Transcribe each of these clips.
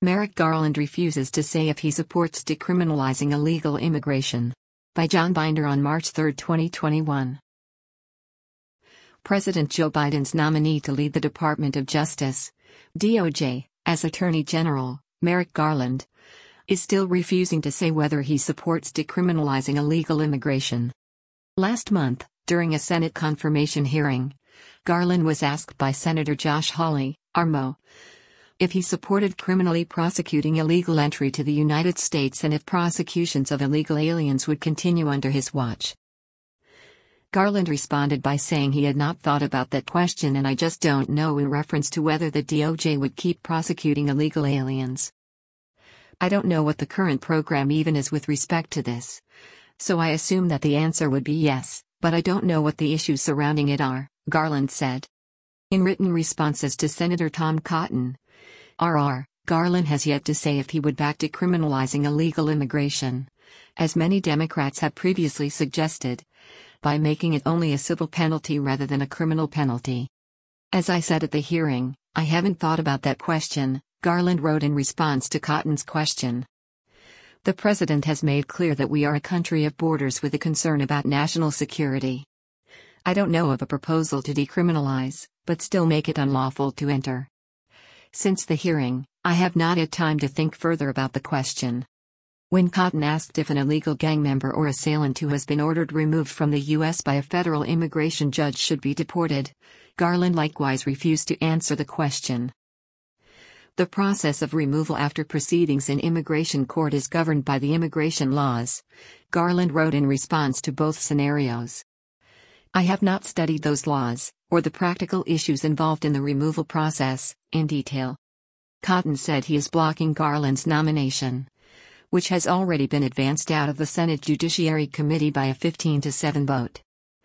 Merrick Garland refuses to say if he supports decriminalizing illegal immigration. By John Binder on March 3, 2021. President Joe Biden's nominee to lead the Department of Justice, DOJ, as Attorney General, Merrick Garland, is still refusing to say whether he supports decriminalizing illegal immigration. Last month, during a Senate confirmation hearing, Garland was asked by Senator Josh Hawley, RMO, if he supported criminally prosecuting illegal entry to the United States and if prosecutions of illegal aliens would continue under his watch. Garland responded by saying he had not thought about that question and I just don't know, in reference to whether the DOJ would keep prosecuting illegal aliens. I don't know what the current program even is with respect to this, so I assume that the answer would be yes, but I don't know what the issues surrounding it are, Garland said. In written responses to Senator Tom Cotton, RR, Garland has yet to say if he would back decriminalizing illegal immigration, as many Democrats have previously suggested, by making it only a civil penalty rather than a criminal penalty. As I said at the hearing, I haven't thought about that question, Garland wrote in response to Cotton's question. The president has made clear that we are a country of borders with a concern about national security. I don't know of a proposal to decriminalize, but still make it unlawful to enter. Since the hearing, I have not had time to think further about the question. When Cotton asked if an illegal gang member or assailant who has been ordered removed from the U.S. by a federal immigration judge should be deported, Garland likewise refused to answer the question. The process of removal after proceedings in immigration court is governed by the immigration laws, Garland wrote in response to both scenarios. I have not studied those laws, or the practical issues involved in the removal process, in detail. Cotton said he is blocking Garland's nomination, which has already been advanced out of the Senate Judiciary Committee by a 15-7 vote.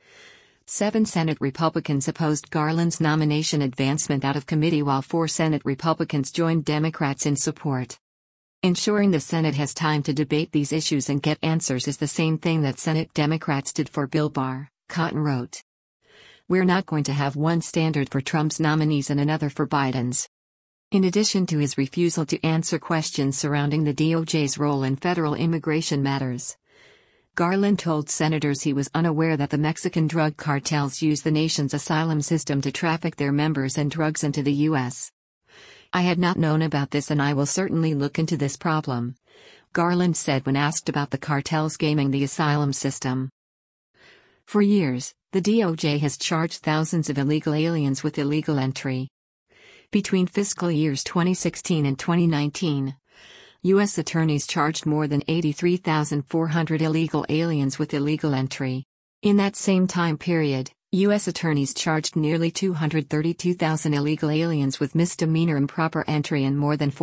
7 Senate Republicans opposed Garland's nomination advancement out of committee while 4 Senate Republicans joined Democrats in support. Ensuring the Senate has time to debate these issues and get answers is the same thing that Senate Democrats did for Bill Barr, Cotton wrote. We're not going to have one standard for Trump's nominees and another for Biden's. In addition to his refusal to answer questions surrounding the DOJ's role in federal immigration matters, Garland told senators he was unaware that the Mexican drug cartels use the nation's asylum system to traffic their members and drugs into the U.S. I had not known about this and I will certainly look into this problem, Garland said when asked about the cartels gaming the asylum system. For years, the DOJ has charged thousands of illegal aliens with illegal entry. Between fiscal years 2016 and 2019, U.S. attorneys charged more than 83,400 illegal aliens with illegal entry. In that same time period, U.S. attorneys charged nearly 232,000 illegal aliens with misdemeanor improper entry and more than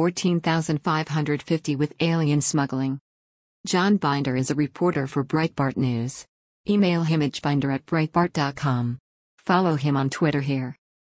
14,550 with alien smuggling. John Binder is a reporter for Breitbart News. Email him at binder@breitbart.com. Follow him on Twitter here.